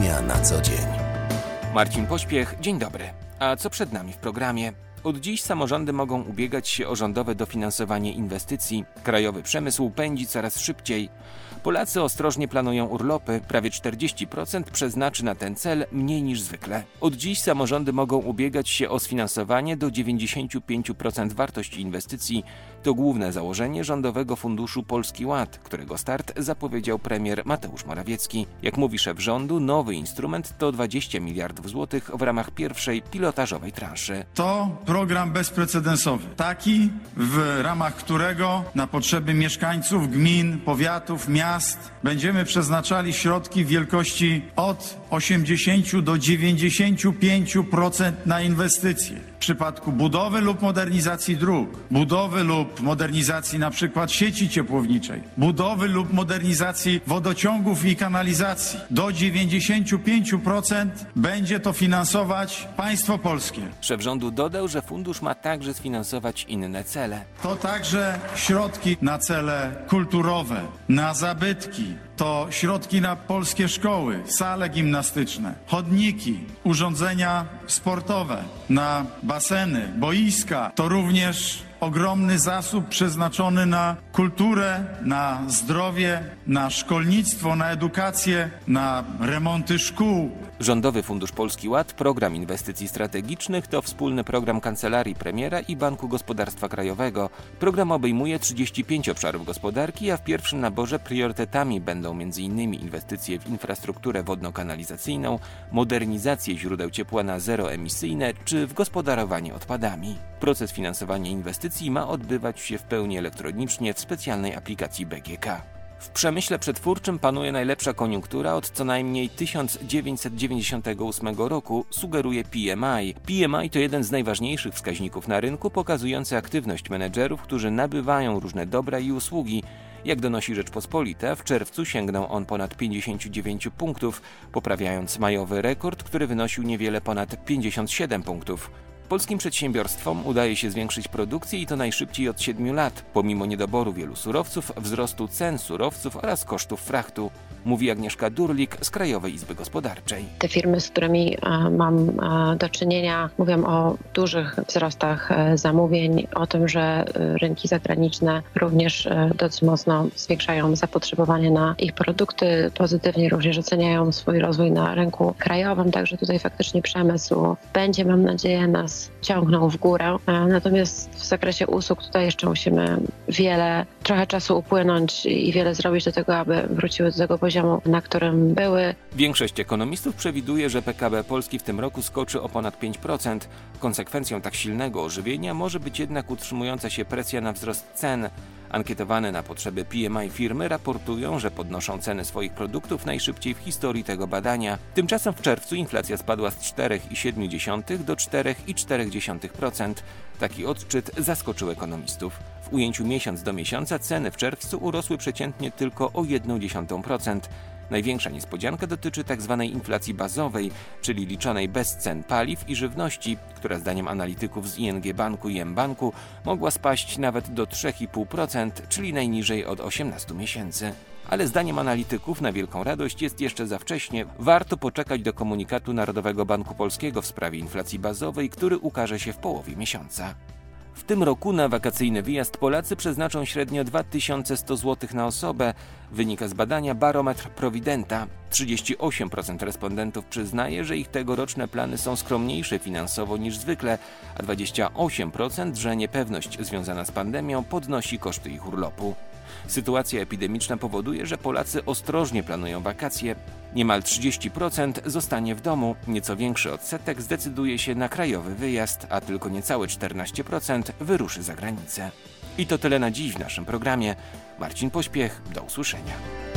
Ekonomia na co dzień. Marcin Pośpiech, dzień dobry. A co przed nami w programie? Od dziś samorządy mogą ubiegać się o rządowe dofinansowanie inwestycji. Krajowy przemysł pędzi coraz szybciej. Polacy ostrożnie planują urlopy. Prawie 40% przeznaczy na ten cel mniej niż zwykle. Od dziś samorządy mogą ubiegać się o sfinansowanie do 95% wartości inwestycji. To główne założenie Rządowego Funduszu Polski Ład, którego start zapowiedział premier Mateusz Morawiecki. Jak mówi szef rządu, nowy instrument to 20 miliardów złotych w ramach pierwszej pilotażowej transzy. To program bezprecedensowy, taki w ramach którego na potrzeby mieszkańców gmin, powiatów, miast będziemy przeznaczali środki w wielkości od 80 do 95% na inwestycje. W przypadku budowy lub modernizacji dróg, budowy lub modernizacji na przykład sieci ciepłowniczej, budowy lub modernizacji wodociągów i kanalizacji, do 95% będzie to finansować państwo polskie. Szef rządu dodał, że fundusz ma także sfinansować inne cele. To także środki na cele kulturowe, na zabytki, to środki na polskie szkoły, sale gimnastyczne, chodniki, urządzenia sportowe, na baseny, boiska. To również ogromny zasób przeznaczony na kulturę, na zdrowie, na szkolnictwo, na edukację, na remonty szkół. Rządowy Fundusz Polski Ład, Program Inwestycji Strategicznych to wspólny program Kancelarii Premiera i Banku Gospodarstwa Krajowego. Program obejmuje 35 obszarów gospodarki, a w pierwszym naborze priorytetami będą m.in. inwestycje w infrastrukturę wodno-kanalizacyjną, modernizację źródeł ciepła na zeroemisyjne czy w gospodarowanie odpadami. Proces finansowania inwestycji ma odbywać się w pełni elektronicznie w specjalnej aplikacji BGK. W przemyśle przetwórczym panuje najlepsza koniunktura od co najmniej 1998 roku, sugeruje PMI. PMI to jeden z najważniejszych wskaźników na rynku, pokazujący aktywność menedżerów, którzy nabywają różne dobra i usługi. Jak donosi Rzeczpospolita, w czerwcu sięgnął on ponad 59 punktów, poprawiając majowy rekord, który wynosił niewiele ponad 57 punktów. Polskim przedsiębiorstwom udaje się zwiększyć produkcję i to najszybciej od 7 lat, pomimo niedoboru wielu surowców, wzrostu cen surowców oraz kosztów frachtu, mówi Agnieszka Durlik z Krajowej Izby Gospodarczej. Te firmy, z którymi mam do czynienia, mówią o dużych wzrostach zamówień, o tym, że rynki zagraniczne również dosyć mocno zwiększają zapotrzebowanie na ich produkty, pozytywnie również oceniają swój rozwój na rynku krajowym, także tutaj faktycznie przemysł będzie, mam nadzieję, nas ciągnął w górę. Natomiast w zakresie usług tutaj jeszcze musimy trochę czasu upłynąć i wiele zrobić do tego, aby wróciły do tego poziomu, na którym były. Większość ekonomistów przewiduje, że PKB Polski w tym roku skoczy o ponad 5%. Konsekwencją tak silnego ożywienia może być jednak utrzymująca się presja na wzrost cen. Ankietowane na potrzeby PMI firmy raportują, że podnoszą ceny swoich produktów najszybciej w historii tego badania. Tymczasem w czerwcu inflacja spadła z 4,7 do 4,4%. Taki odczyt zaskoczył ekonomistów. W ujęciu miesiąc do miesiąca ceny w czerwcu urosły przeciętnie tylko o 0,1%. Największa niespodzianka dotyczy tzw. inflacji bazowej, czyli liczonej bez cen paliw i żywności, która zdaniem analityków z ING Banku i mBanku mogła spaść nawet do 3,5%, czyli najniżej od 18 miesięcy. Ale zdaniem analityków na wielką radość jest jeszcze za wcześnie. Warto poczekać do komunikatu Narodowego Banku Polskiego w sprawie inflacji bazowej, który ukaże się w połowie miesiąca. W tym roku na wakacyjny wyjazd Polacy przeznaczą średnio 2100 zł na osobę, wynika z badania Barometr Providenta. 38% respondentów przyznaje, że ich tegoroczne plany są skromniejsze finansowo niż zwykle, a 28%, że niepewność związana z pandemią podnosi koszty ich urlopu. Sytuacja epidemiczna powoduje, że Polacy ostrożnie planują wakacje. Niemal 30% zostanie w domu, nieco większy odsetek zdecyduje się na krajowy wyjazd, a tylko niecałe 14% wyruszy za granicę. I to tyle na dziś w naszym programie. Marcin Pośpiech, do usłyszenia.